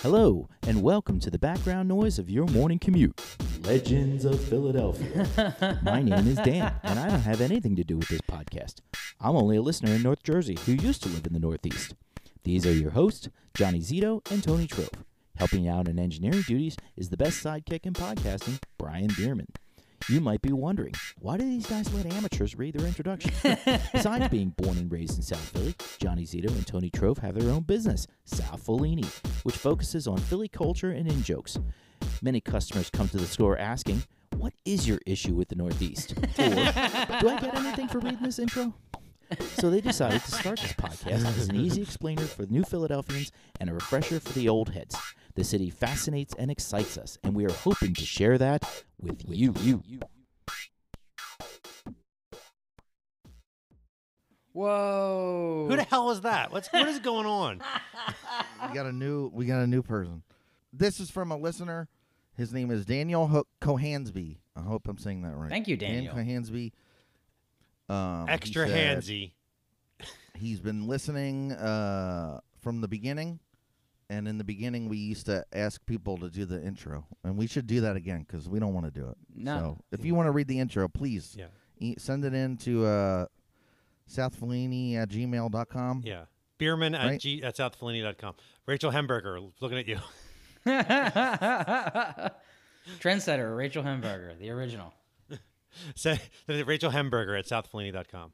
Hello, and welcome to the background noise of your morning commute, Legends of Philadelphia. My name is Dan, and I don't have anything to do with this podcast. I'm only a listener in North Jersey who used to live in the Northeast. These are your hosts, Johnny Zito and Tony Trove. Helping out in engineering duties is the best sidekick in podcasting, Brian Bierman. You might be wondering, why do these guys let amateurs read their introduction? Besides being born and raised in South Philly, Johnny Zito and Tony Trove have their own business, South Fellini, which focuses on Philly culture and in-jokes. Many customers come to the store asking, what is your issue with the Northeast? Or, do I get anything for reading this intro? So they decided to start this podcast as an easy explainer for new Philadelphians and a refresher for the old heads. The city fascinates and excites us, and we are hoping to share that with you. Whoa! Who the hell is that? What is going on? We got a new person. This is from a listener. His name is Daniel Cohansby. I hope I'm saying that right. Thank you, Daniel. Dan Cohansby. Extra he said handsy. He's been listening from the beginning, and in the beginning we used to ask people to do the intro, and we should do that again because we don't want to do it. No. So if you want to read the intro, please send it in to southfellini@gmail.com. Yeah. Bierman Right? at southfellini.com. Rachel Hemberger, looking at you. Trendsetter, Rachel Hemberger, the original. Say Rachel Hemberger at southfellini.com.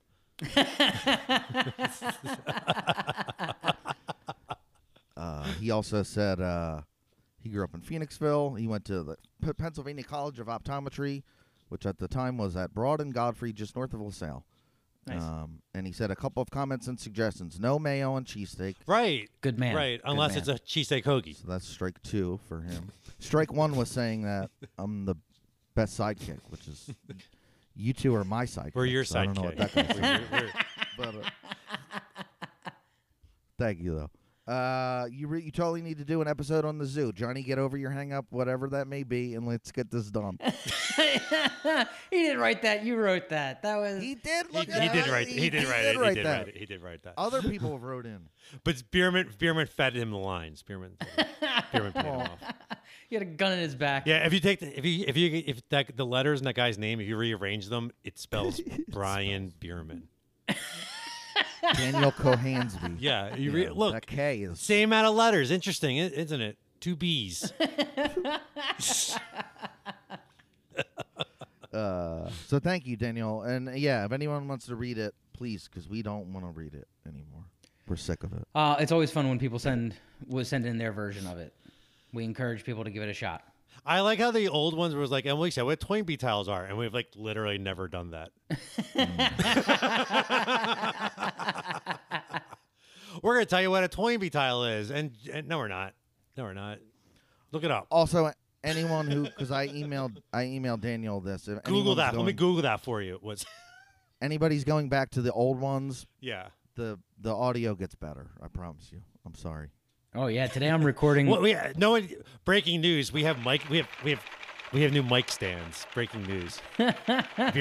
He also said he grew up in Phoenixville. He went to the Pennsylvania College of Optometry, which at the time was at Broad and Godfrey, just north of LaSalle. Nice. And he said a couple of comments and suggestions. No mayo on cheesesteak. Right. Good man. Right. Good Unless man. it's a cheesesteak hoagie. So that's strike 2 for him. Strike 1 was saying that I'm the best sidekick, which is you two are my sidekick. We're your so I don't know what sidekick. that guy's saying. But, thank you, though. You totally need to do an episode on the zoo. Johnny, get over your hang-up, whatever that may be, and let's get this done. He didn't write that. You wrote that. That was. He did. He did write it. He did write that. Other people have wrote in. But Bierman fed him the lines. Bierman paid him off. He had a gun in his back. Yeah, if you take the letters in that guy's name, if you rearrange them, it spells Brian Bierman. Daniel Cohansby. Yeah, Look, that K is same amount of letters. Interesting, isn't it? 2 B's. So thank you, Daniel. And yeah, if anyone wants to read it, please, because we don't want to read it anymore. We're sick of it. It's always fun when people send in their version of it. We encourage people to give it a shot. I like how the old ones was like, Emily said, what Toynbee tiles are, and we've like literally never done that. We're gonna tell you what a Toynbee tile is, and no, we're not. No, we're not. Look it up. Also, anyone who, because I emailed Daniel this. If Google that. going, Let me Google that for you. What's anybody's going back to the old ones? Yeah. The audio gets better. I promise you. I'm sorry. Oh yeah, today I'm recording. Well, breaking news. We have mic. We have new mic stands. Breaking news. I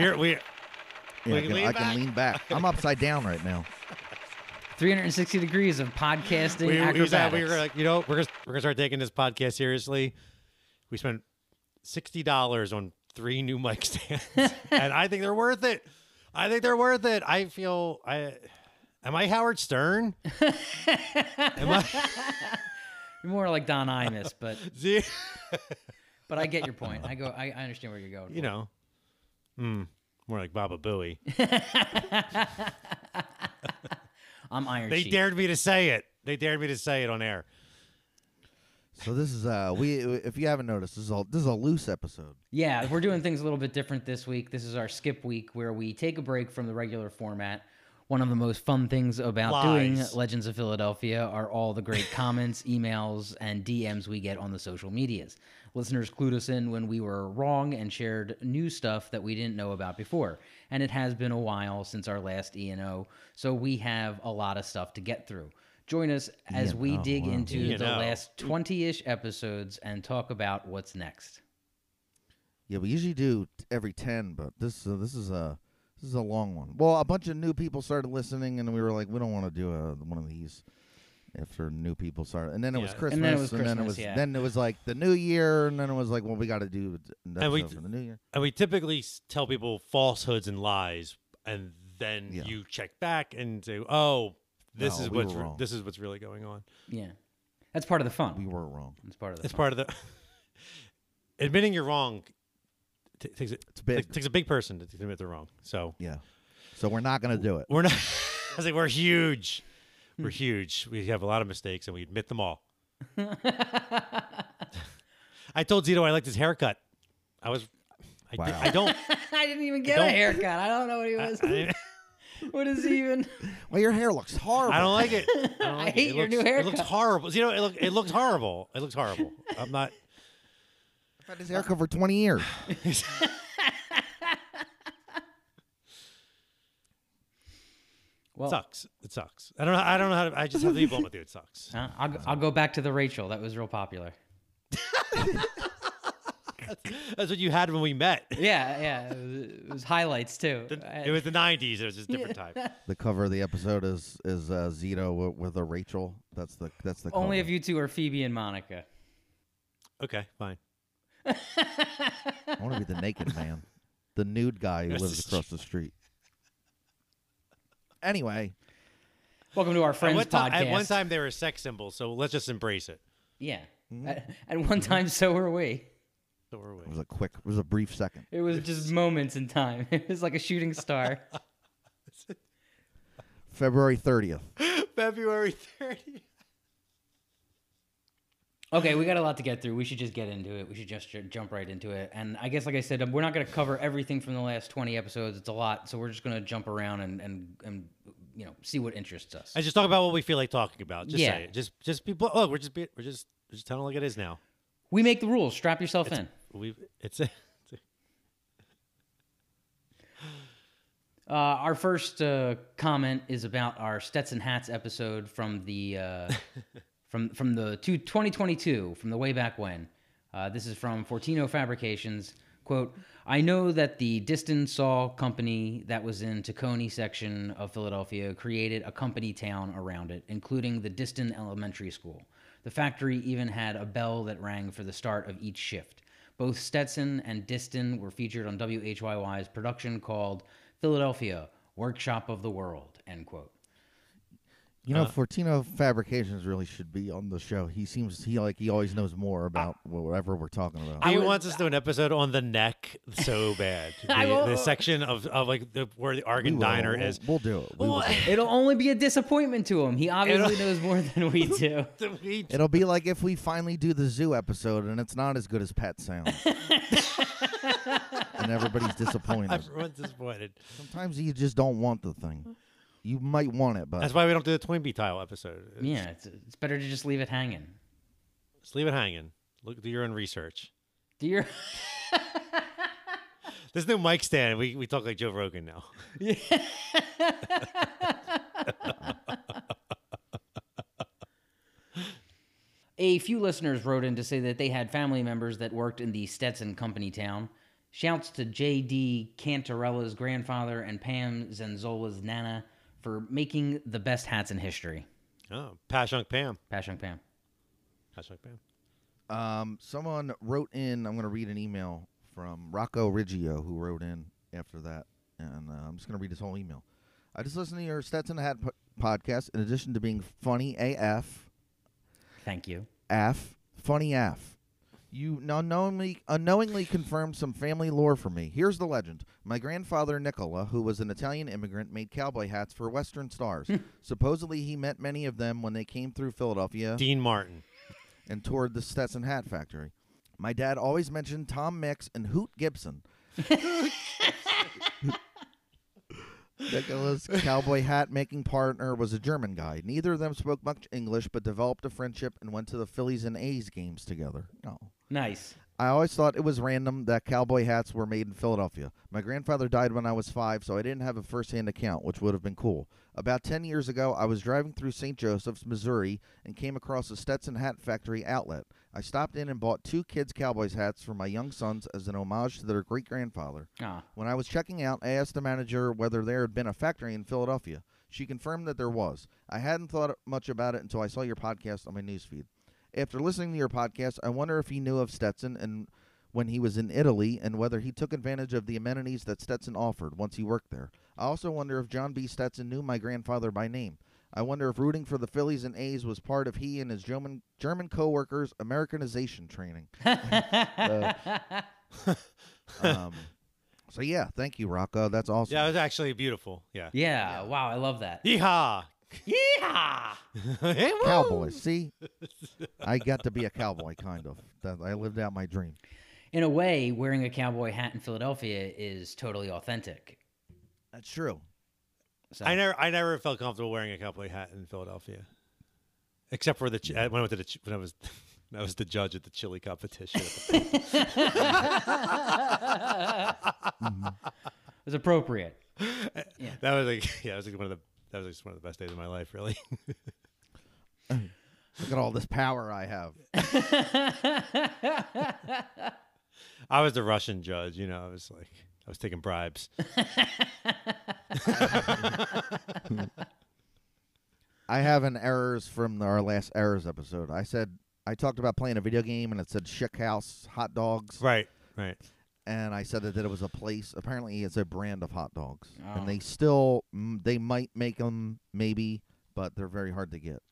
can lean back. I'm upside down right now. 360 degrees of podcasting acrobatics. We were like, we're gonna start taking this podcast seriously. We spent $60 on 3 new mic stands, and I think they're worth it. I feel Am I Howard Stern? You're more like Don Imus, but but I get your point. I understand where you're going. More like Baba Booey. I'm Iron They Sheik. dared me to say it. They dared me to say it on air. So this is if you haven't noticed, this is a loose episode. Yeah, we're doing things a little bit different this week. This is our skip week where we take a break from the regular format. One of the most fun things about doing Legends of Philadelphia are all the great comments, emails, and DMs we get on the social medias. Listeners clued us in when we were wrong and shared new stuff that we didn't know about before. And it has been a while since our last E&O, so we have a lot of stuff to get through. Join us as we dig into the last 20-ish episodes and talk about what's next. Yeah, we usually do every 10, but this is a long one. Well, a bunch of new people started listening, and we were like, we don't want to do one of these. After new people started, and then it was Yeah. Christmas, And then it was then it was like the New Year, and then it was like, well, we got to do an And we- episode for the New Year. And we typically tell people falsehoods and lies, and then Yeah. you check back and say, "Oh, this No, is we what's were wrong. this is what's really going on." Yeah. That's part of the fun. We were wrong. It's part of the It's fun. part of the admitting you're wrong. Takes It's big. takes a big person to admit they're wrong. So Yeah. So we're not gonna do it. we're not. I was like, we're huge. We're huge. We have a lot of mistakes, and we admit them all. I told Zito I liked his haircut. I Wow. don't. I didn't even get a don't- haircut. I don't know what he was. I What is he even? Well, your hair looks horrible. don't like it. I, don't like hate it. your new It looks haircut. horrible. You know, it looks horrible. It looks horrible. I'm not. I've had this haircut for 20 years. Well, Sucks. It sucks. I don't know. I don't know how to. I just have to be blunt with you. It sucks. I'll go back to the Rachel. That was real popular. That's what you had when we met. Yeah. It was highlights too. It was the '90s. It was just a different time. The cover of the episode is Zito with a Rachel. That's the Only cover. if you two are Phoebe and Monica. Okay, fine. I want to be the naked man, the nude guy who That's lives across the street. Anyway, Welcome to our friends podcast. At one time, they were a sex symbol, so let's just embrace it. Yeah. At one time, so were we. So we're it was a brief second. It was just moments in time. It was like a shooting star. February 30th. February 30th. Okay, we got a lot to get through. We should just get into it. We should just jump right into it. And I guess, like I said, we're not going to cover everything from the last 20 episodes. It's a lot, so we're just going to jump around and see what interests us. I just talk about what we feel like talking about. Just Yeah. say it. Just people. Look, we're just telling it like it is now. We make the rules. Strap yourself in. Our first comment is about our Stetson hats episode from the from the 2022, from the way back when. This is from Fortino Fabrications. Quote, I know that the Diston Saw Company that was in Tacony section of Philadelphia created a company town around it, including the Diston Elementary School. The factory even had a bell that rang for the start of each shift. Both Stetson and Diston were featured on WHYY's production called Philadelphia, Workshop of the World, end quote. You know, Fortino Fabrications really should be on the show. He always knows more about whatever we're talking about. He wants us to do an episode on the neck so bad. The section of like where the Argon Diner is. We'll do it. We will do it. It'll only be a disappointment to him. He obviously knows more than we do. It'll be like if we finally do the zoo episode and it's not as good as Pet Sounds. And everybody's disappointed. Everyone's disappointed. Sometimes you just don't want the thing. You might want it, but That's why we don't do the Toynbee tile episode. Yeah, it's better to just leave it hanging. Just leave it hanging. Do your own research. Do your This new mic stand, we talk like Joe Rogan now. A few listeners wrote in to say that they had family members that worked in the Stetson company town. Shouts to J.D. Cantarella's grandfather and Pam Zenzola's nana for making the best hats in history. Oh, Pashunk Pam. Pashunk Pam. Pashunk Pam. someone wrote in. I'm going to read an email from Rocco Riggio, who wrote in after that, and I'm just going to read his whole email. I just listened to your Stetson Hat podcast. In addition to being funny AF, Thank you. funny AF. You unknowingly confirmed some family lore for me. Here's the legend. My grandfather, Nicola, who was an Italian immigrant, made cowboy hats for Western stars. Supposedly, he met many of them when they came through Philadelphia Dean Martin. and toured the Stetson Hat Factory. My dad always mentioned Tom Mix and Hoot Gibson. Nicola's cowboy hat making partner was a German guy. Neither of them spoke much English, but developed a friendship and went to the Phillies and A's games together. Oh. Nice. I always thought it was random that cowboy hats were made in Philadelphia. My grandfather died when I was 5, so I didn't have a first-hand account, which would have been cool. About 10 years ago, I was driving through St. Joseph's, Missouri, and came across a Stetson Hat Factory outlet. I stopped in and bought 2 kids' cowboys hats for my young sons as an homage to their great-grandfather. Ah. When I was checking out, I asked the manager whether there had been a factory in Philadelphia. She confirmed that there was. I hadn't thought much about it until I saw your podcast on my newsfeed. After listening to your podcast, I wonder if he knew of Stetson and when he was in Italy and whether he took advantage of the amenities that Stetson offered once he worked there. I also wonder if John B. Stetson knew my grandfather by name. I wonder if rooting for the Phillies and A's was part of he and his German co-workers' Americanization training. So, yeah, thank you, Rocco. That's awesome. Yeah, it was actually beautiful. Yeah. Yeah. Wow, I love that. Yeehaw! Yeehaw! Hey, woo! Cowboys. See? I got to be a cowboy, kind of. I lived out my dream. In a way, wearing a cowboy hat in Philadelphia is totally authentic. That's true. So, I never felt comfortable wearing a cowboy hat in Philadelphia, except for when I went to when I was the judge at the chili competition. It was appropriate. Yeah. That was like one of the best days of my life, really. Look at all this power I have. I was the Russian judge, you know. I was taking bribes. I have an errors from our last errors episode. I talked about playing a video game and it said Schick House hot dogs. Right. And I said that it was a place. Apparently, it's a brand of hot dogs, Oh. and they might make them maybe, but they're very hard to get.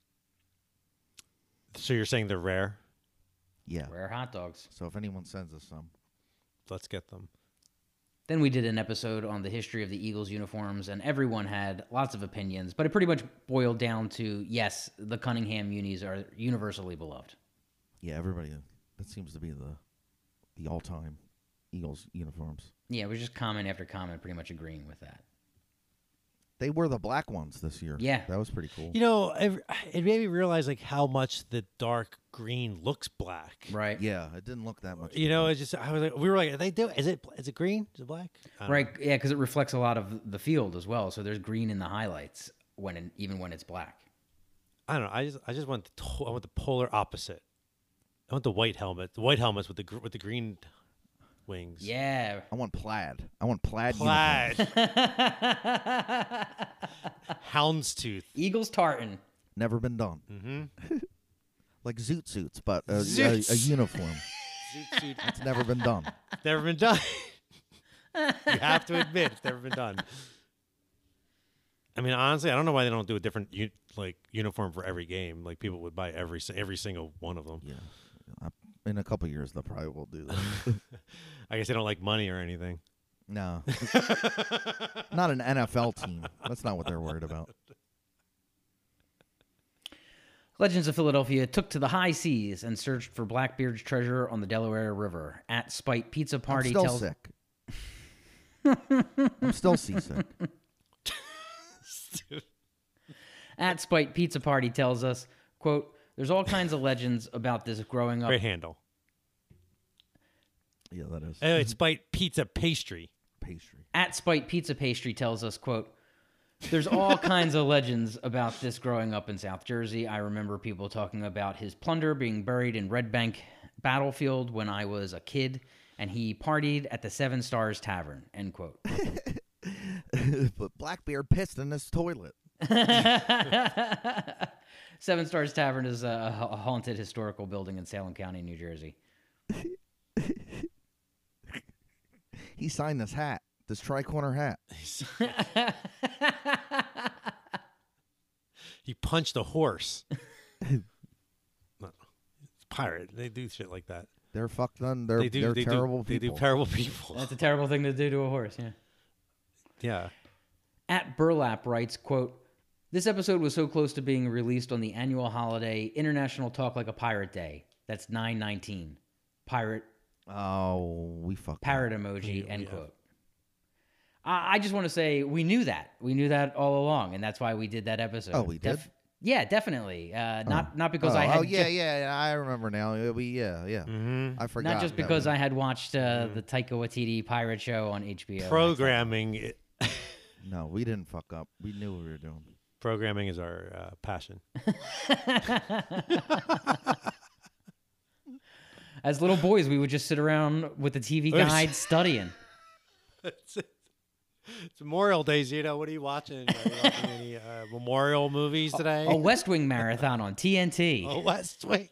So you're saying they're rare? Yeah. Rare hot dogs. So if anyone sends us some, Let's get them. Then we did an episode on the history of the Eagles uniforms, and everyone had lots of opinions, but it pretty much boiled down to, yes, the Cunningham unis are universally beloved. yeah, everybody. That seems to be the all-time Eagles uniforms. Yeah, it was just comment after comment pretty much agreeing with that. They were the black ones this year. Yeah. That was pretty cool. You know, it made me realize like how much the dark green looks black. Right? Yeah, it didn't look that much. You know, it's just we were like, is it green? Is it black? I don't Right, yeah, because it reflects a lot of the field as well, so there's green in the highlights even when it's black. I don't know. I just want I want the polar opposite. I want the white helmet. The white helmets with the green wings. Yeah. I want plaid. I want plaid. Plaid. uniforms. Houndstooth. Eagles tartan. Never been done. Mm-hmm. Like zoot suits, but a Zoots. uniform. Suit. It's never been done. Never been done. You have to admit it's never been done. I mean, honestly, I don't know why they don't do a different uniform for every game. Like people would buy every single one of them. Yeah. In a couple years, they'll probably will do that. I guess they don't like money or anything. No. Not an NFL team. That's not what they're worried about. Legends of Philadelphia took to the high seas and searched for Blackbeard's treasure on the Delaware River. At Spite Pizza Party I'm still tells sick. I'm still seasick. At Spite Pizza Party tells us, quote, "There's all kinds of legends about this growing up." Great handle. Yeah, that is. It's Spite Pizza Pastry. Pastry. At Spite Pizza Pastry tells us, quote, "There's all kinds of legends about this growing up in South Jersey. I remember people talking about his plunder being buried in Red Bank Battlefield when I was a kid, and he partied at the Seven Stars Tavern," end quote. But Blackbeard pissed in this toilet. Seven Stars Tavern is a haunted historical building in Salem County, New Jersey. He signed this hat, this tri-corner hat. He punched a horse. No, it's pirate. They do shit like that. They're fucked on. They're terrible people. They do terrible people. That's a terrible thing to do to a horse, yeah. Yeah. At Burlap writes, quote, "This episode was so close to being released on the annual holiday International Talk Like a Pirate Day. That's 9/19. Pirate, Oh, we fucked. parrot emoji, end quote." I just want to say we knew that. We knew that all along, and that's why we did that episode. Oh, we did? Yeah, definitely. Not because I had... Oh, yeah. I remember now. Yeah. Mm-hmm. I forgot. Not just because I had watched the Taika Waititi pirate show on HBO. Programming. No, we didn't fuck up. We knew what we were doing. Programming is our passion. As little boys, we would just sit around with the TV guide studying. It's Memorial Day, Zito. What are you watching? Are you watching any memorial movies today? A West Wing marathon on TNT. Oh, West Wing.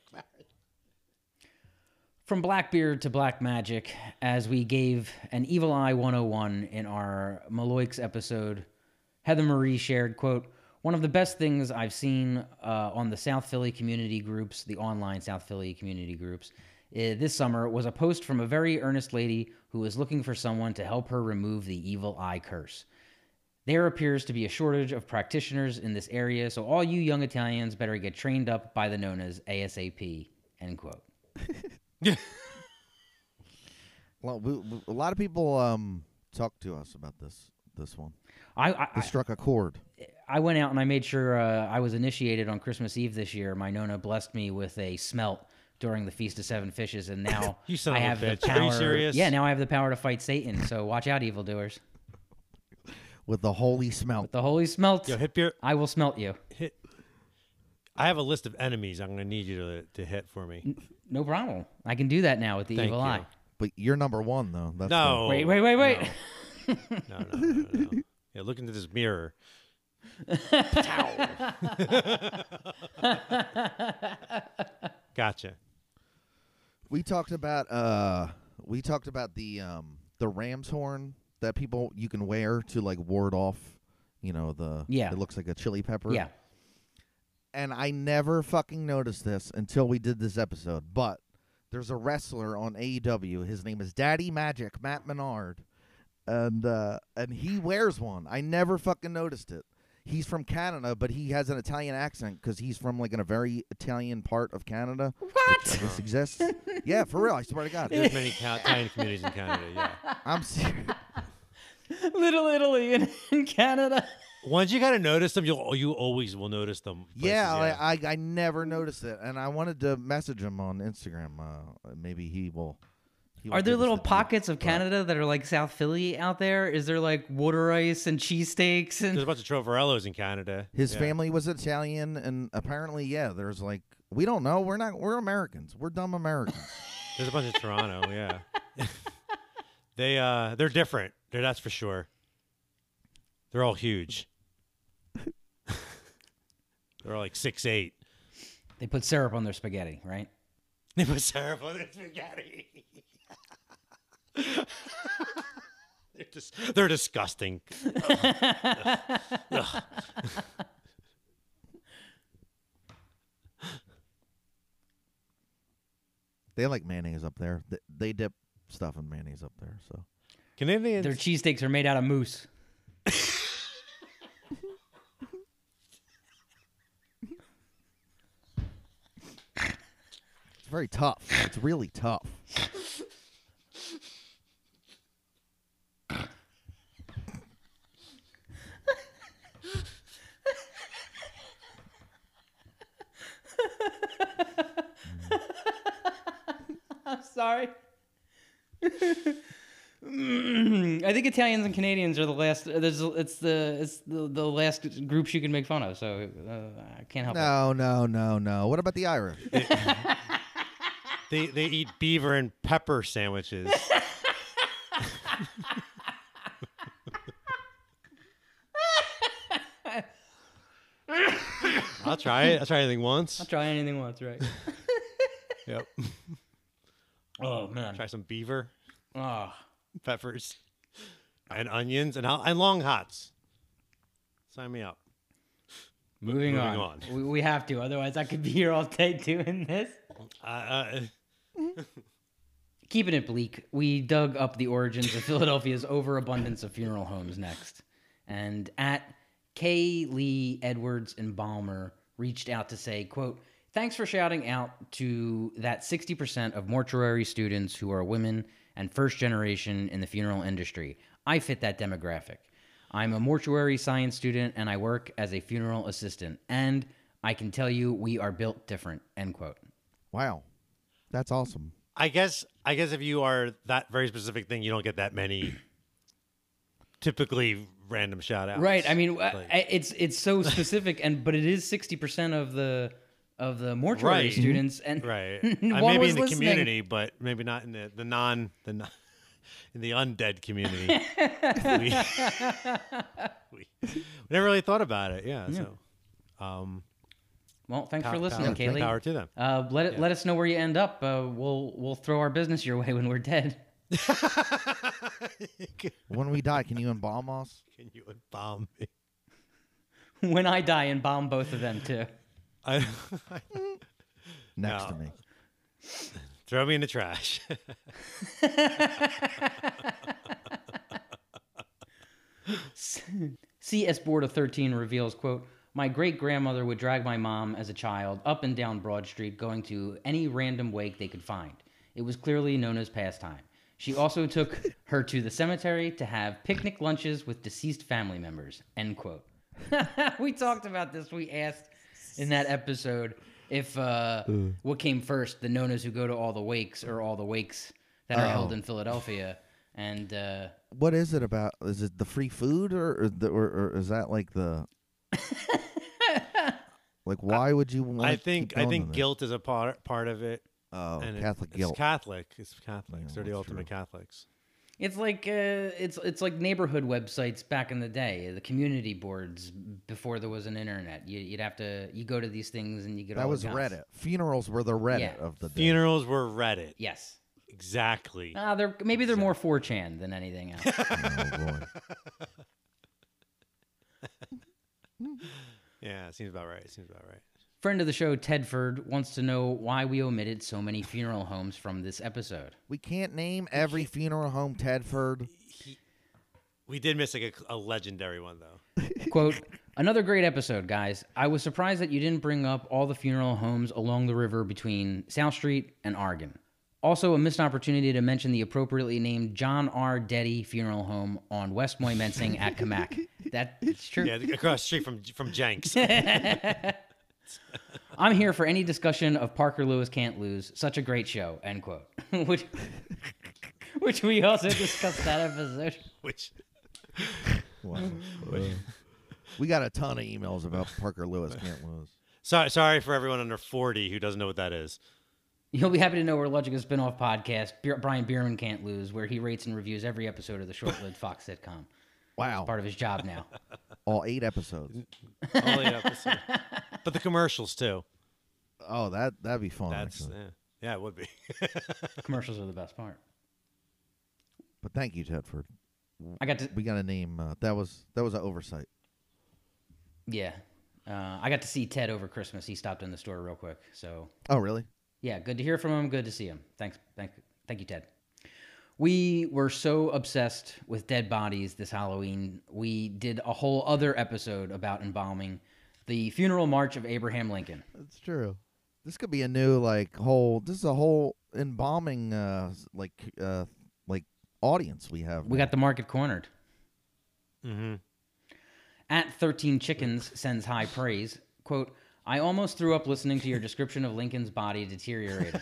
From Blackbeard to Black Magic, as we gave an Evil Eye 101 in our Maloix episode, Heather Marie shared, quote, "One of the best things I've seen on the South Philly community groups, the online South Philly community groups, this summer was a post from a very earnest lady who was looking for someone to help her remove the evil eye curse. There appears to be a shortage of practitioners in this area, so all you young Italians better get trained up by the Nonas ASAP," end quote. Well, a lot of people talked to us about this one. I struck a chord. I went out and I made sure I was initiated on Christmas Eve this year. My Nona blessed me with a smelt during the Feast of Seven Fishes, and now You son I of a have the bitch. power. Are you serious? Yeah, now I have the power to fight Satan. So watch out, evildoers. With the holy smelt. With the holy smelt, Yo, hit your I will smelt you. hit. I have a list of enemies. I'm going to need you to hit for me. No problem. I can do that now with the Thank evil you. eye. But you're number one, though. That's No. Wait. No. Yeah, look into this mirror. Gotcha. We talked about the ram's horn that you can wear to like ward off, Yeah. it looks like a chili pepper. Yeah. And I never fucking noticed this until we did this episode, but there's a wrestler on AEW. His name is Daddy Magic, Matt Menard. And he wears one. I never fucking noticed it. He's from Canada, but he has an Italian accent because he's from like in a very Italian part of Canada. What? Which I guess exists. Yeah, for real. I swear to God. There's many Italian communities in Canada, yeah. I'm serious. Little Italy in Canada. Once you kind of notice them, you always will notice them. Places, Yeah, I never noticed it, and I wanted to message him on Instagram. Maybe he will. Are there give us little the pockets of but- Canada that are like South Philly out there? Is there like water ice and cheesesteaks There's and a bunch of Trovarellos in Canada. His Yeah. family was Italian, and apparently, yeah, there's like we don't know. We're Americans. We're dumb Americans. There's a bunch of Toronto, yeah. They're different. That's for sure. They're all huge. They're all like 6'8". they put syrup on their spaghetti, right? They put syrup on their spaghetti. They're disgusting. Ugh. They like mayonnaise up there. They dip stuff in mayonnaise up there. So Canadians. Their cheesesteaks are made out of moose. it's very tough. It's really tough. I'm sorry. I think Italians and Canadians are the last. It's the last groups you can make fun of. So I can't help it. No. What about the Irish? They eat beaver and pepper sandwiches. I'll try it. I'll try anything once. I'll try anything once, right? Yep. Oh man. Try some beaver, Oh. peppers, and onions, and long hots. Sign me up. Moving Moving on. We have to, otherwise I could be here all day doing this. Keeping it bleak, we dug up the origins of Philadelphia's overabundance of funeral homes next. And at K. Lee Edwards and Balmer reached out to say, quote, "Thanks for shouting out to that 60% of mortuary students who are women and first generation in the funeral industry. I fit that demographic. I'm a mortuary science student and I work as a funeral assistant. And I can tell you we are built different," end quote. Wow, that's awesome. I guess if you are that very specific thing, you don't get that many typically random shout outs. Right. I mean, it's so specific, but it is 60% of the mortuary Right. students, and Right. one Maybe was in the listening. community, but maybe not in the non. in the undead community. we never really thought about it. Yeah. So, well, thanks for listening, Kaylee. Power to them. Let us know where you end up. We'll throw our business your way when we're dead. When we die, can you embalm us? Can you embalm me? When I die, embalm both of them too. Next to me. Throw me in the trash. CS Board of 13 reveals, quote, my great-grandmother would drag my mom as a child up and down Broad Street going to any random wake they could find. It was clearly known as pastime. She also took her to the cemetery to have picnic lunches with deceased family members, end quote. We talked about this. We asked in that episode if what came first, the nonas who go to all the wakes or all the wakes that are held in Philadelphia. And what is it about? Is it the free food or is that like the like why would you want I think guilt is a part of it. Oh, and Catholic guilt. It's Catholic. It's Catholics. Yeah, They're the that's ultimate true. Catholics. it's like it's like neighborhood websites back in the day, the community boards before there was an internet. You'd have to go to these things and you get That all was the goss. Reddit. Funerals were the Reddit Yeah. of the day. Funerals were Reddit. Yes. Exactly. Maybe they're more 4chan than anything else. Oh boy. Yeah, seems about right. Friend of the show, Tedford, wants to know why we omitted so many funeral homes from this episode. We can't name every funeral home Tedford. We did miss like a legendary one though. Quote, another great episode, guys. I was surprised that you didn't bring up all the funeral homes along the river between South Street and Oregon. Also, a missed opportunity to mention the appropriately named John R. Deddy Funeral Home on West Moymensing at Kamak. That's true. Yeah, across the street from Jenks. I'm here for any discussion of Parker Lewis Can't Lose. Such a great show, end quote. which we also discussed that episode. Which Wow. We got a ton of emails about Parker Lewis Can't Lose. sorry for everyone under 40 who doesn't know what that is. You'll be happy to know we're launching a spin-off podcast, Brian Bierman Can't Lose, where he rates and reviews every episode of the short-lived Fox sitcom. Wow. Part of his job now. All 8 episodes. Only episode. But the commercials too. Oh, that'd be fun. That's actually. yeah, it would be. Commercials are the best part. But thank you, Tedford. I got to, We got a name. That was an oversight. yeah. I got to see Ted over Christmas. He stopped in the store real quick. So, Oh, really? yeah, good to hear from him. Good to see him. Thank you, Ted. We were so obsessed with dead bodies this Halloween. We did a whole other episode about embalming the funeral march of Abraham Lincoln. That's true. This could be a new This is a whole embalming audience we have. We got the market cornered. Mm-hmm. At 13 Chickens sends high praise. Quote, I almost threw up listening to your description of Lincoln's body deteriorating.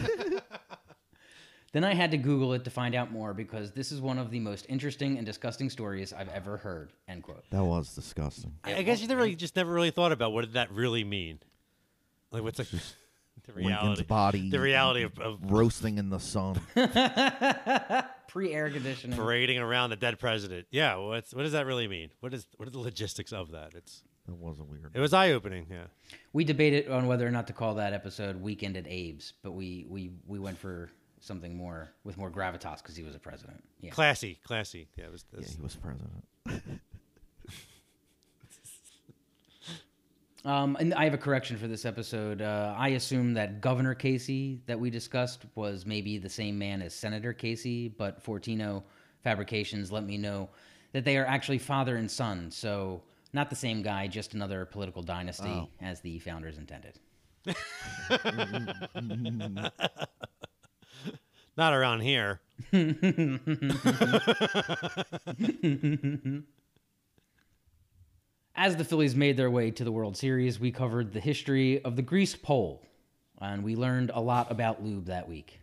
Then I had to Google it to find out more because this is one of the most interesting and disgusting stories I've ever heard, end quote. That was disgusting. I guess you never really thought about what did that really mean. Like what's the reality? Lincoln's body. The reality of roasting in the sun. Pre-air conditioning. parading around the dead president. Yeah, what does that really mean? What are the logistics of that? That was weird. It was eye-opening, yeah. We debated on whether or not to call that episode Weekend at Abe's, but we went for something more with more gravitas because he was a president. Yeah. Classy. Yeah, it was Yeah, he was president. And I have a correction for this episode. I assume that Governor Casey that we discussed was maybe the same man as Senator Casey, but Fortino Fabrications let me know that they are actually father and son. So not the same guy, just another political dynasty as the founders intended. Not around here. As the Phillies made their way to the World Series, we covered the history of the greased pole, and we learned a lot about lube that week.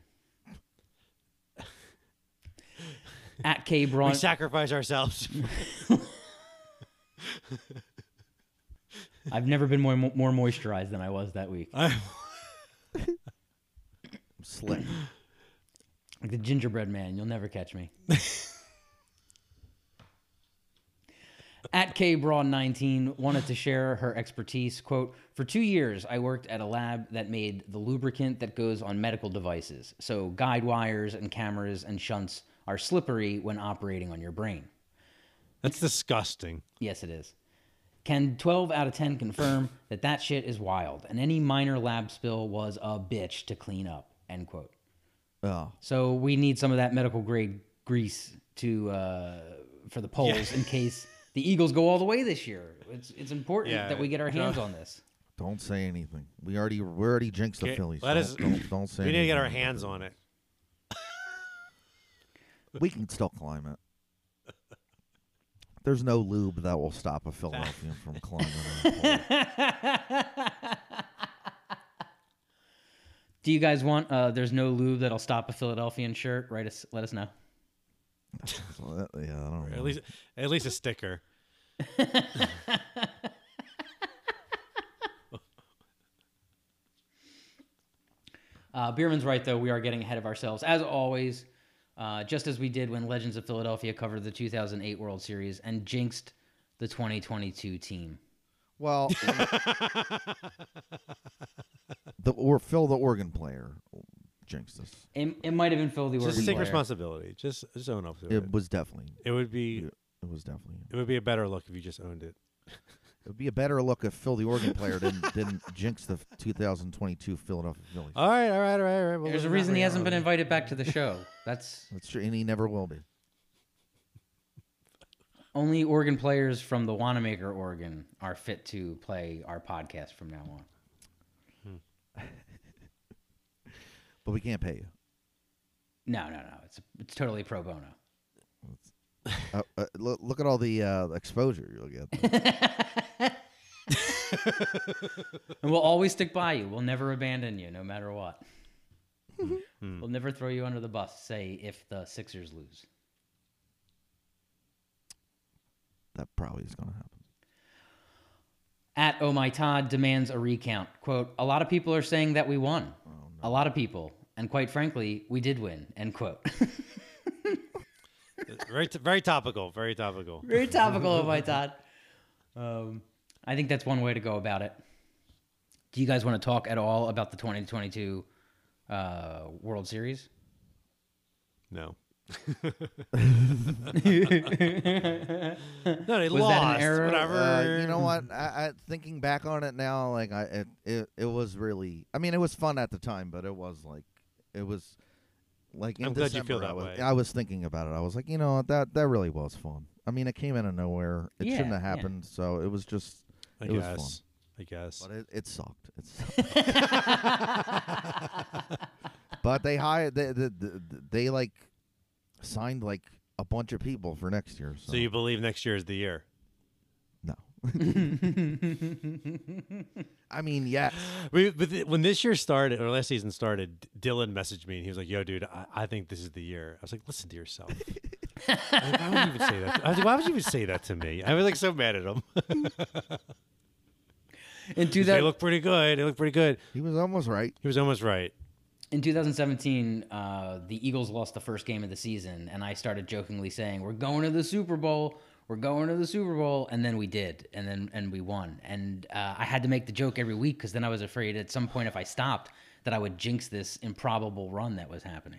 At K. Braun, We sacrifice ourselves. I've never been more moisturized than I was that week. Slick. This the gingerbread man. You'll never catch me. At KBrawn19 wanted to share her expertise. Quote, for 2 years, I worked at a lab that made the lubricant that goes on medical devices. So guide wires and cameras and shunts are slippery when operating on your brain. That's disgusting. Yes, it is. Can 12 out of 10 confirm that shit is wild, and any minor lab spill was a bitch to clean up, end quote. Oh. So we need some of that medical grade grease to for the polls in case the Eagles go all the way this year. It's important that we get our hands on this. Don't say anything. We already jinxed the Phillies. Don't say anything. We need to get our hands on it. We can still climb it. There's no lube that will stop a Philadelphian from climbing it. Do you guys want there's no lube that'll stop a Philadelphian shirt? Let us know. Yeah, I don't know. At least a sticker. Bierman's right, though. We are getting ahead of ourselves. As always, just as we did when Legends of Philadelphia covered the 2008 World Series and jinxed the 2022 team. Well, Phil, the organ player, jinxed us. It might have been Phil, the organ player. Just take responsibility. Just own up to it. It was definitely. It would be. It was definitely. It would be a better look if you just owned it. It would be a better look if Phil, the organ player, didn't jinx the 2022 Philadelphia Phillies. All right. Well, There's a reason he hasn't been invited back to the show. That's true, and he never will be. Only organ players from the Wanamaker organ are fit to play our podcast from now on. But we can't pay you. No. It's totally pro bono. Look at all the exposure you'll get. And we'll always stick by you. We'll never abandon you, no matter what. We'll never throw you under the bus, say, if the Sixers lose. That probably is going to happen. At Oh My Todd demands a recount. Quote, a lot of people are saying that we won. Oh, no. A lot of people. And quite frankly, we did win. End quote. Very topical. Very topical. Very topical, Oh My Todd. I think that's one way to go about it. Do you guys want to talk at all about the 2022 World Series? No. No, they Was lost. that an error? Whatever. You know what? I thinking back on it now, like it was really. I mean, it was fun at the time, but it was like in I'm glad you feel that way. I was thinking about it. I was like, you know, that really was fun. I mean, it came out of nowhere. It shouldn't have happened. So it was just. It was fun. I guess. But it sucked. It sucked. But they hired. They like signed like a bunch of people for next year. So you believe next year is the year? No. I mean, yes. When this year started, or last season started, Dylan messaged me and he was like, "Yo, dude, I think this is the year." I was like, "Listen to yourself." Like, why would you even say that? I was like, why would you even say that to me? I was like so mad at him. They look pretty good. He was almost right. In 2017, the Eagles lost the first game of the season, and I started jokingly saying, "We're going to the Super Bowl. We're going to the Super Bowl," and then we did, and we won. And I had to make the joke every week because then I was afraid at some point if I stopped that I would jinx this improbable run that was happening.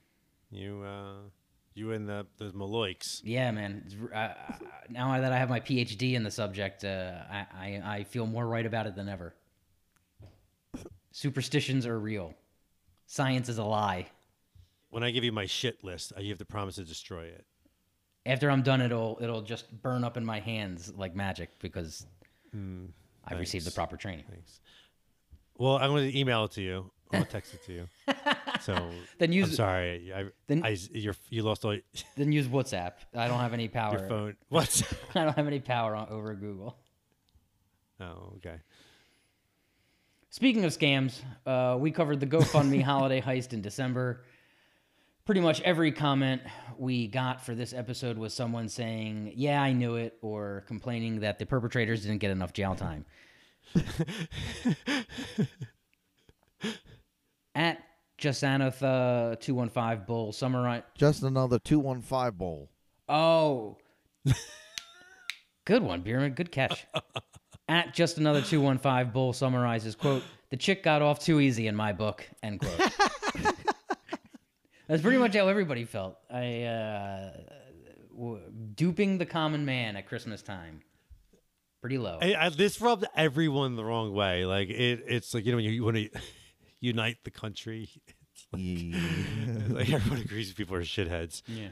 You and those Maloiks. Yeah, man. Now that I have my PhD in the subject, I feel more right about it than ever. Superstitions are real. Science is a lie. When I give you my shit list, you have to promise to destroy it. After I'm done, it'll just burn up in my hands like magic because I've received the proper training. Thanks. Well, I'm going to email it to you. I'm going to text it to you. So then use. I'm sorry. You lost all. Then use WhatsApp. I don't have any power. Your phone. What? I don't have any power over Google. Oh, okay. Speaking of scams, we covered the GoFundMe holiday heist in December. Pretty much every comment we got for this episode was someone saying, "Yeah, I knew it," or complaining that the perpetrators didn't get enough jail time. At Jasanatha 215 Bull summarize. Just another 215 bowl. Oh, good one, Bierman. Good catch. At Just Another 215 Bull summarizes, quote, "The chick got off too easy in my book," end quote. That's pretty much how everybody felt. Duping the common man at Christmas time. Pretty low. This rubbed everyone the wrong way. Like it's like, you know, when you want to unite the country. Like everyone agrees people are shitheads. Yeah.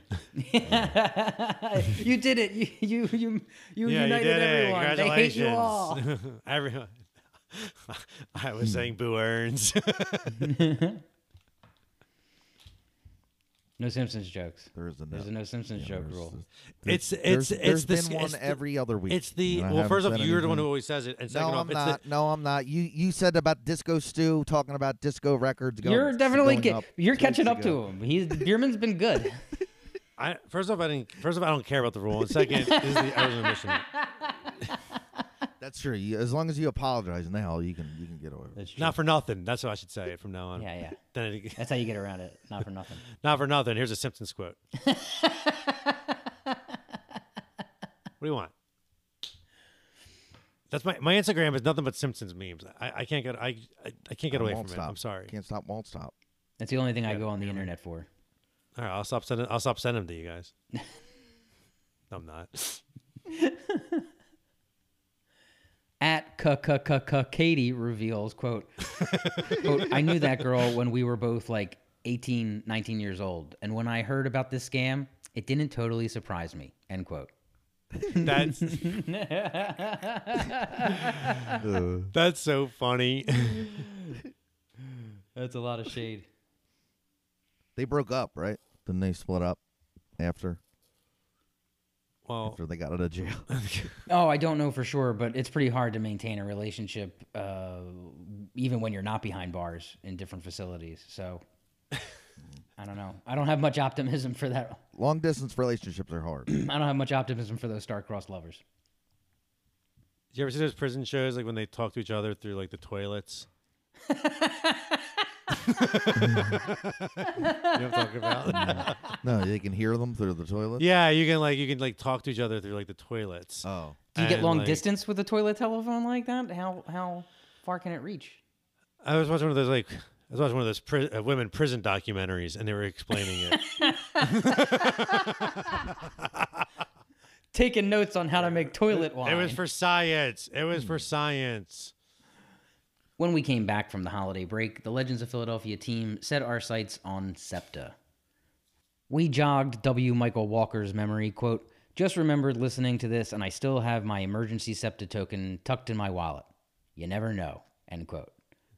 You did it. You united everyone. Congratulations. They hate you all. Everyone. I was saying Boo Earns. No Simpsons jokes. There's a no Simpsons joke rule. There's been one every other week. It's the and I well. haven't First off, said you're the one who anything. always says it, and No, second off, I'm not. No, I'm not. You said about Disco Stew, talking about disco records. You're definitely going up you're 2 catching weeks up to ago. him. Bierman's been good. First off, I don't care about the rule. And second, this is the original mission. That's true. As long as you apologize now, you can get away with it. That's true. Not for nothing. That's what I should say from now on. Yeah. Then That's how you get around it. Not for nothing. not for nothing. Here's a Simpsons quote. What do you want? That's my Instagram is nothing but Simpsons memes. I can't get I can't get away from Won't it. stop. I'm sorry. Can't stop, won't stop. That's the only thing I go on the internet for. All right, I'll stop sending them to you guys. No, I'm not. At Katie reveals, quote, "I knew that girl when we were both like 18, 19 years old. And when I heard about this scam, it didn't totally surprise me," end quote. That's that's so funny. That's a lot of shade. They broke up, right? Didn't they split up after Well, they got out of jail? Oh, I don't know for sure, but it's pretty hard to maintain a relationship even when you're not behind bars in different facilities. So I don't know. I don't have much optimism for that. Long distance relationships are hard. I don't have much optimism for those star-crossed lovers. did you ever see those prison shows like when they talk to each other through like the toilets? You know what I'm talking about? No, they can hear them through the toilet. Yeah, you can like talk to each other through like the toilets. Oh, Do you get And, long like, distance with a toilet telephone like that? How far can it reach? I was watching one of those women prison documentaries, and they were explaining it. Taking notes on how to make toilet wine. It was for science. It was for science. When we came back from the holiday break, the Legends of Philadelphia team set our sights on SEPTA. We jogged W. Michael Walker's memory, quote, "Just remembered listening to this, and I still have my emergency SEPTA token tucked in my wallet. You never know," end quote.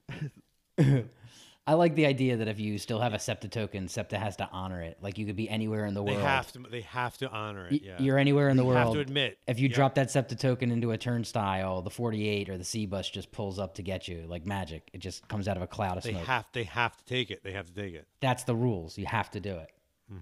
I like the idea that if you still have a SEPTA token, SEPTA has to honor it. Like you could be anywhere in the world. They have to honor it. Yeah. You're anywhere in the You world. have to admit. If you Yeah. drop that SEPTA token into a turnstile, the 48 or the C bus just pulls up to get you like magic. It just comes out of a cloud of They smoke. have to take it. They have to take it. That's the rules. You have to do it.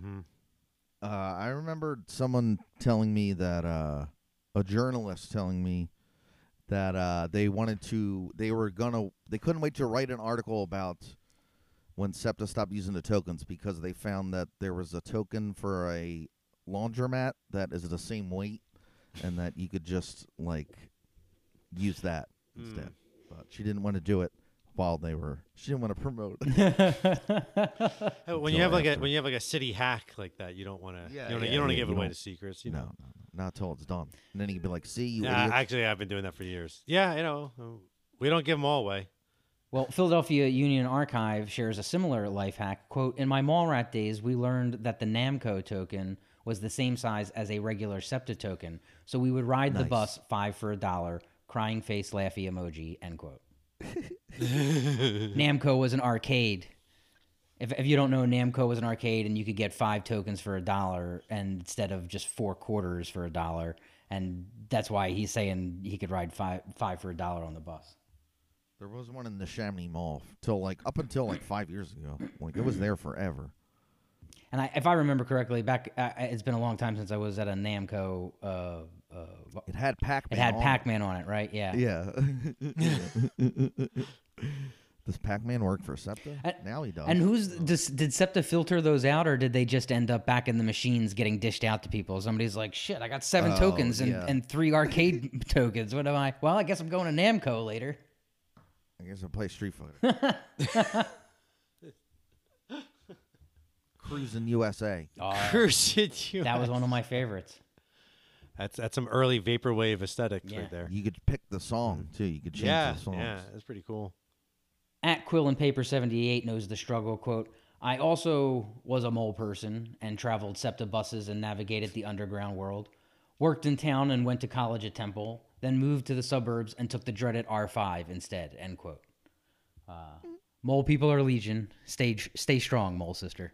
I remember someone telling me that a journalist telling me that they couldn't wait to write an article about when SEPTA stopped using the tokens because they found that there was a token for a laundromat that is the same weight and that you could just like use that instead. But she didn't want to do it while she didn't want to promote it. When you have like a city hack like that, you don't want to. Yeah, you don't yeah, want to yeah, give you away don't- the secrets. You No, know. not until it's done. And then you can be like, see, you Yeah, idiot. actually, I've been doing that for years. Yeah, you know, we don't give them all away. Well, Philadelphia Union Archive shares a similar life hack. Quote, "In my mall rat days, we learned that the Namco token was the same size as a regular SEPTA token. So we would ride the Nice. bus 5 for $1, crying face laughy emoji," end quote. Namco was an arcade. If you don't know, Namco was an arcade, and you could get 5 tokens for $1 and instead of just 4 quarters for $1. And that's why he's saying he could ride five for $1 on the bus. There was one in the Chamonix Mall up until 5 years ago. Like it was there forever. And if I remember correctly, back it's been a long time since I was at a Namco. It had Pac-Man. It had on Pac-Man on it, right? Yeah. Yeah. Does Pac-Man work for SEPTA? Now he does. And did SEPTA filter those out, or did they just end up back in the machines getting dished out to people? Somebody's like, shit, I got 7 tokens and 3 arcade tokens. What am I? Well, I guess I'm going to Namco later. I guess I'll play Street Fighter. Cruisin' USA. Cruisin' USA. That was one of my favorites. That's some early vaporwave aesthetics right there. You could pick the song, too. You could change the songs. Yeah, that's pretty cool. At Quill and Paper 78 knows the struggle, quote, I also was a mole person and traveled SEPTA buses and navigated the underground world. Worked in town and went to college at Temple, then moved to the suburbs and took the dreaded R5 instead, end quote. Mole people are legion. Stay strong, mole sister.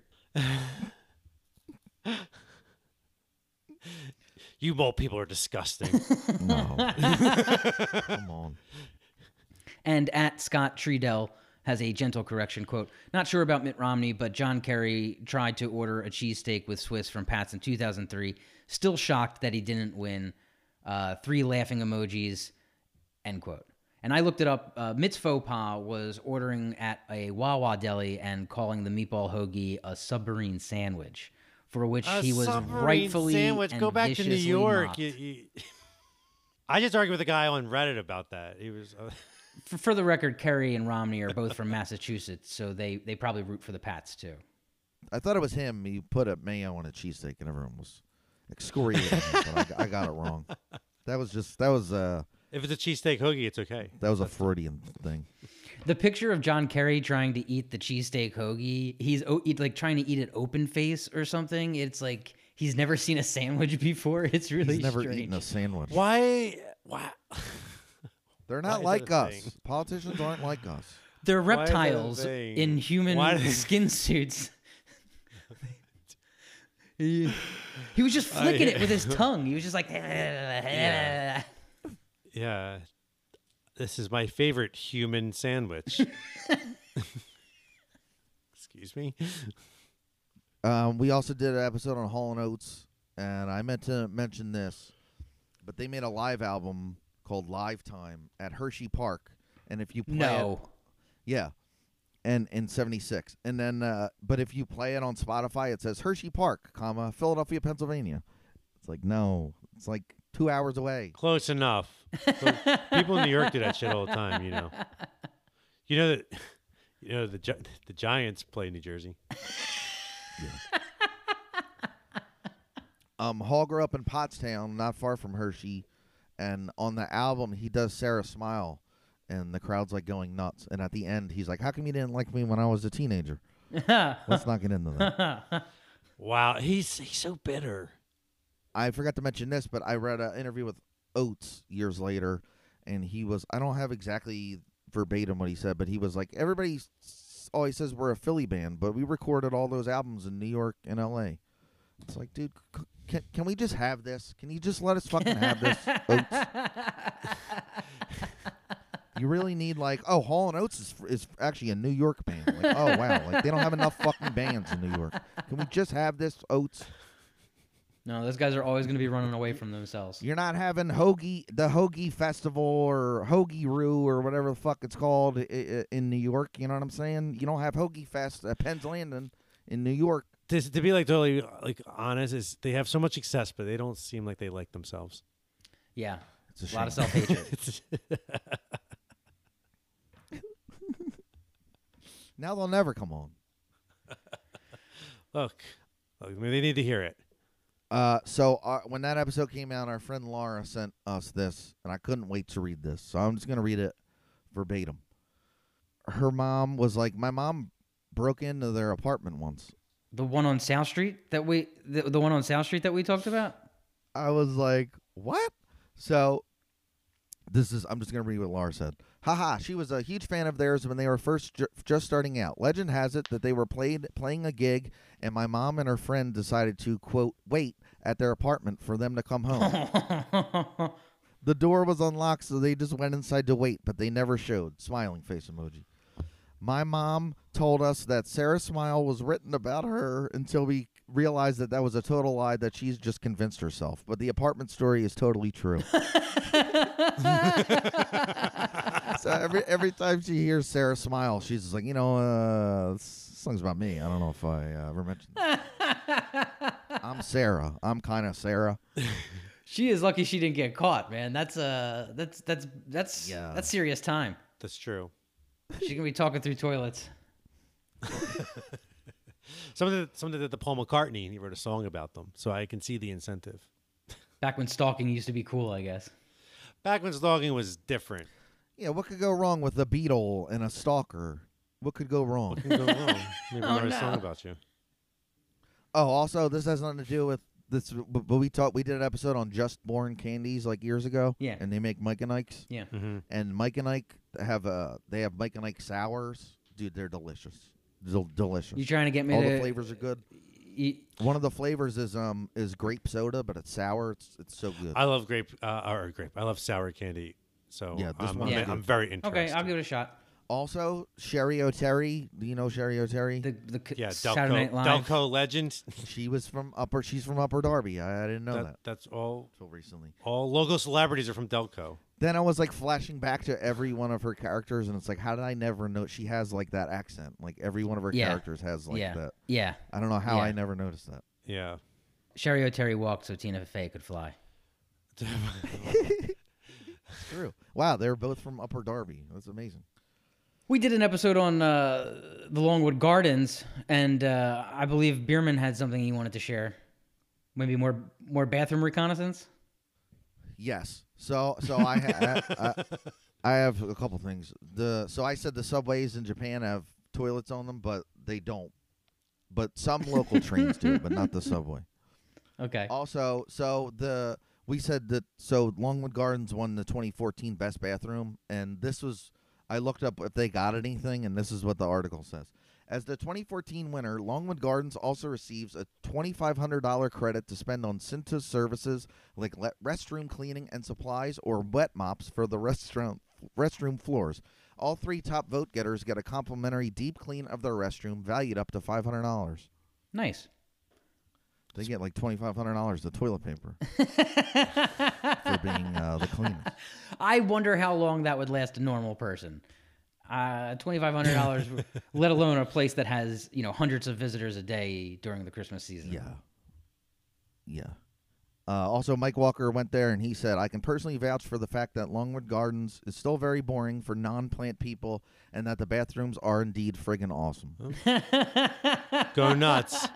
You mole people are disgusting. No. Come on. And at Scott Treadell has a gentle correction, quote, not sure about Mitt Romney, but John Kerry tried to order a cheesesteak with Swiss from Pat's in 2003. Still shocked that he didn't win. 3 laughing emojis, end quote. And I looked it up. Mitt's faux pas was ordering at a Wawa deli and calling the meatball hoagie a submarine sandwich, for which he was rightfully sandwich. And Go back to New York. mocked. I just argued with a guy on Reddit about that. He was... For the record, Kerry and Romney are both from Massachusetts, so they probably root for the Pats, too. I thought it was him. He put a mayo on a cheesesteak, and everyone was excoriating him, but I got it wrong. That was if it's a cheesesteak hoagie, it's okay. That was a Freudian thing. The picture of John Kerry trying to eat the cheesesteak hoagie, he's like trying to eat it open face or something. It's like he's never seen a sandwich before. It's really He's never strange. eaten a sandwich. Why? They're not like us. Politicians aren't like us. They're reptiles in human skin suits. He was just flicking it with his tongue. He was just like... Yeah. This is my favorite human sandwich. Excuse me? We also did an episode on Hall & Oates, and I meant to mention this, but they made a live album called Live Time at Hershey Park, and if you play and in 76, and then but if you play it on Spotify, it says Hershey Park, Philadelphia, Pennsylvania. It's like, no, it's like 2 hours away. Close enough. People in New York do that shit all the time, you know. You know the Giants play in New Jersey. Hall grew up in Pottstown, not far from Hershey, and on the album he does Sarah Smile, and the crowd's like going nuts. And at the end, he's like, "How come you didn't like me when I was a teenager?" Let's not get into that. Wow, he's so bitter. I forgot to mention this, but I read an interview with Oates years later, and he was, I don't have exactly verbatim what he said, but he was like, everybody always says we're a Philly band, but we recorded all those albums in New York and L.A. It's like, dude, can we just have this? Can you just let us fucking have this, Oates? You really need Hall & Oates is actually a New York band. Like, oh, wow. Like, they don't have enough fucking bands in New York. Can we just have this, Oates? No, those guys are always going to be running away from themselves. You're not having the Hoagie Festival or Hoagie Roo or whatever the fuck it's called in New York. You know what I'm saying? You don't have Hoagie Fest at Penn's Landing in New York. To be totally honest, is they have so much success, but they don't seem like they like themselves. Yeah, it's a lot of self-hatred. Now they'll never come on. Look, I mean, they need to hear it. So when that episode came out, our friend Laura sent us this, and I couldn't wait to read this. So I'm just going to read it verbatim. Her mom was like, my mom broke into their apartment once. The one on South Street the one on South Street that we talked about? I was like, what? So I'm just going to read what Laura said. Haha, she was a huge fan of theirs when they were first just starting out. Legend has it that they were playing a gig, and my mom and her friend decided to, quote, wait at their apartment for them to come home. The door was unlocked, so they just went inside to wait, but they never showed. Smiling face emoji. My mom told us that Sarah Smile was written about her until we realized that was a total lie, that she's just convinced herself. But the apartment story is totally true. So every time she hears Sarah smile, she's just like, this song's about me. I don't know if I ever mentioned that. I'm Sarah. I'm kind of Sarah. She is lucky she didn't get caught, man. That's serious time. That's true. She's gonna be talking through toilets. Something that the Paul McCartney, and he wrote a song about them, so I can see the incentive. Back when stalking used to be cool, I guess. Back when stalking was different. Yeah, what could go wrong with a beetle and a stalker? What could go wrong? What can go wrong? Maybe I wrote a song about you. Oh, also, this has nothing to do with this, but we did an episode on Just Born candies like years ago. Yeah. And they make Mike and Ike's. Yeah. Mm-hmm. And Mike and Ike have Mike and Ike sours. Dude, they're delicious. Delicious. You trying to get me All to the flavors are good. One of the flavors is grape soda, but it's sour. It's so good. I love grape. I love sour candy. So Yeah, this I'm one's good. very interested. Okay, I'll give it a shot. Also, Sherry O'Terry. Do you know Sherry O'Terry? Yeah, Saturday Night Live. Delco legend. She's from Upper Darby. I didn't know that That's all. until recently. All local celebrities are from Delco. Then I was like flashing back to every one of her characters, and it's like, how did I never know she has like that accent? Like every one of her characters has like that. Yeah. I don't know how Yeah. I never noticed that. Yeah. Sherry O'Terry walked so Tina Fey could fly. True. Wow, they're both from Upper Darby. That's amazing. We did an episode on the Longwood Gardens, and I believe Bierman had something he wanted to share. Maybe more bathroom reconnaissance? Yes. So I have a couple things. So I said the subways in Japan have toilets on them, but they don't. But some local trains do, but not the subway. Okay. Also, we said that Longwood Gardens won the 2014 Best Bathroom, and I looked up if they got anything, and this is what the article says. As the 2014 winner, Longwood Gardens also receives a $2,500 credit to spend on Cintas services like restroom cleaning and supplies or wet mops for the restroom floors. All three top vote getters get a complimentary deep clean of their restroom valued up to $500. Nice. They get like $2,500 of toilet paper for being the cleanest. I wonder how long that would last a normal person. $2,500, let alone a place that has hundreds of visitors a day during the Christmas season. Yeah. Also, Mike Walker went there and he said, "I can personally vouch for the fact that Longwood Gardens is still very boring for non-plant people, and that the bathrooms are indeed friggin' awesome." Go nuts.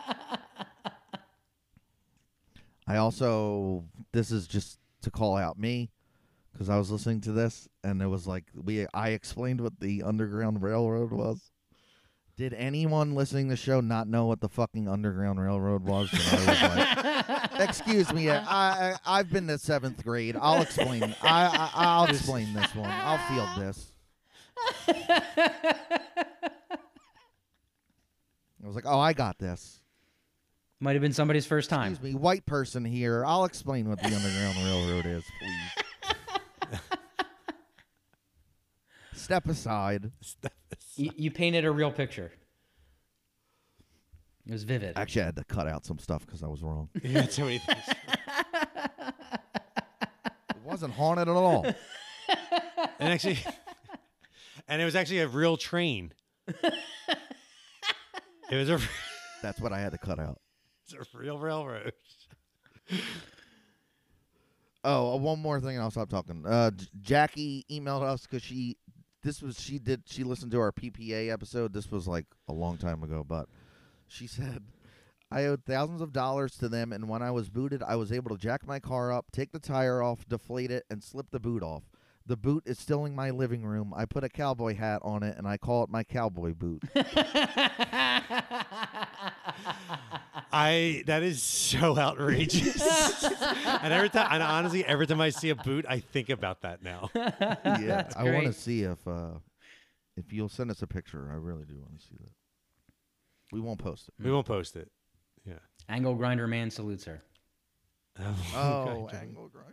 This is just to call out me, because I was listening to this, and it was like, I explained what the Underground Railroad was. Did anyone listening to the show not know what the fucking Underground Railroad was? And I was like, excuse me, I've been to 7th grade. I'll explain. I'll explain this one. I'll field this. I was like, oh, I got this. Might have been somebody's first time. Excuse me, white person here. I'll explain what the Underground Railroad is, please. Step aside. You painted a real picture. It was vivid. Actually, I had to cut out some stuff because I was wrong. Yeah, too many things. It wasn't haunted at all. And it was actually a real train. It was a. That's what I had to cut out. It's a real railroad. Oh, one more thing, and I'll stop talking. Jackie emailed us because she listened to our PPA episode. This was like a long time ago, but she said, "I owed thousands of dollars to them, and when I was booted, I was able to jack my car up, take the tire off, deflate it, and slip the boot off. The boot is still in my living room. I put a cowboy hat on it, and I call it my cowboy boot." That is so outrageous. And honestly, every time I see a boot, I think about that now. Yeah, I want to great. see if you'll send us a picture. I really do want to see that. We won't post it. We won't post it. Yeah. Angle Grinder Man salutes her. Oh, angle grinder.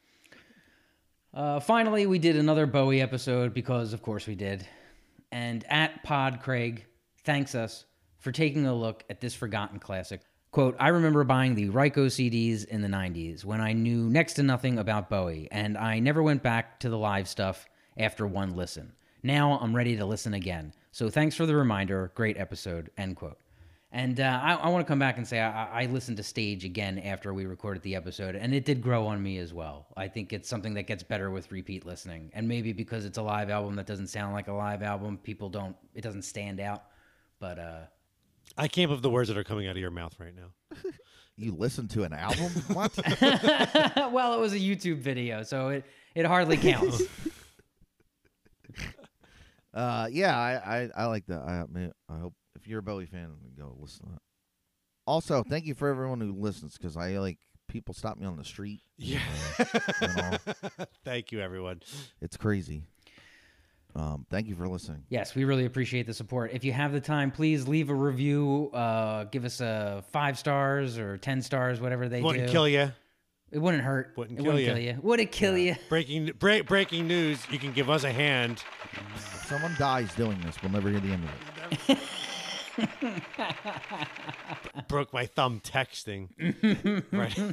Finally, we did another Bowie episode because, of course, we did. And @PodCraig thanks us for taking a look at this forgotten classic. Quote, "I remember buying the Ryko CDs in the 90s when I knew next to nothing about Bowie, and I never went back to the live stuff after one listen. Now I'm ready to listen again. So thanks for the reminder. Great episode, end quote. And I want to come back and say I listened to Stage again after we recorded the episode, and it did grow on me as well. I think it's something that gets better with repeat listening. And maybe because it's a live album that doesn't sound like a live album, it doesn't stand out. But I can't believe the words that are coming out of your mouth right now. You listened to an album? What? well, it was a YouTube video, so it hardly counts. Yeah, I like that. I hope if you're a Bowie fan, go listen to that. Also, thank you for everyone who listens, because people stop me on the street. Yeah. And all. Thank you, everyone. It's crazy. Thank you for listening. Yes, we really appreciate the support. If you have the time, please leave a review. Give us 5 stars or 10 stars, whatever they do. Wouldn't kill you. It wouldn't hurt. Wouldn't it kill wouldn't you. kill you. Would it kill you? Breaking news. You can give us a hand. If someone dies doing this, we'll never hear the end of it. Broke my thumb texting. Right.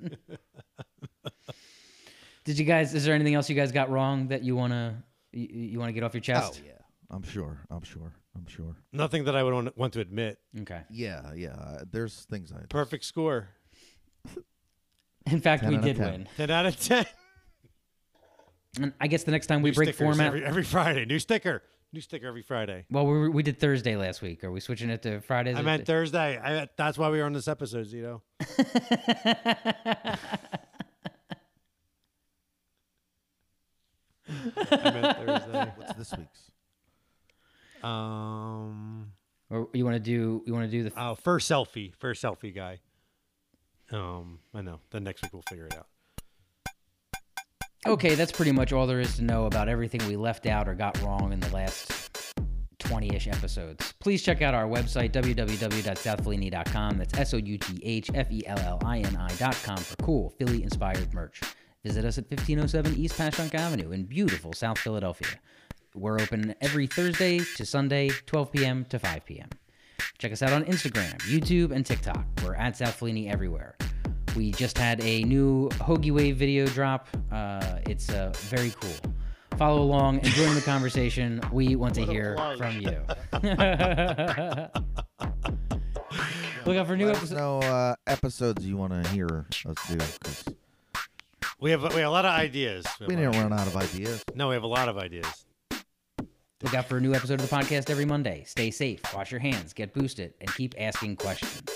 Is there anything else you guys got wrong that you want to get off your chest? Oh, yeah. I'm sure. Nothing that I would want to admit. Okay. Yeah. There's things I... Perfect score. In fact, 10 we out of did 10. win. 10 out of 10. And I guess the next time we New break stickers format... every Friday. New sticker every Friday. Well, we did Thursday last week. Are we switching it to Fridays? I meant Thursday. That's why we were on this episode, Zito. I meant Thursday. What's this week's? Or you want to do the... First selfie guy. I know. Then next week we'll figure it out. Okay, that's pretty much all there is to know about everything we left out or got wrong in the last 20-ish episodes. Please check out our website, www.southfellini.com. That's SOUTHFELLINI.com for cool Philly-inspired merch. Visit us at 1507 East Passyunk Avenue in beautiful South Philadelphia. We're open every Thursday to Sunday, 12 p.m. to 5 p.m. Check us out on Instagram, YouTube, and TikTok. We're at South Fellini everywhere. We just had a new Hoagie Wave video drop. It's very cool. Follow along and join the conversation. We want to hear from you. Look out for new episodes. No episodes you want to hear us do. 'Cause We have a lot of ideas. we didn't run out of ideas. No, we have a lot of ideas. Look out for a new episode of the podcast every Monday. Stay safe, wash your hands, get boosted, and keep asking questions.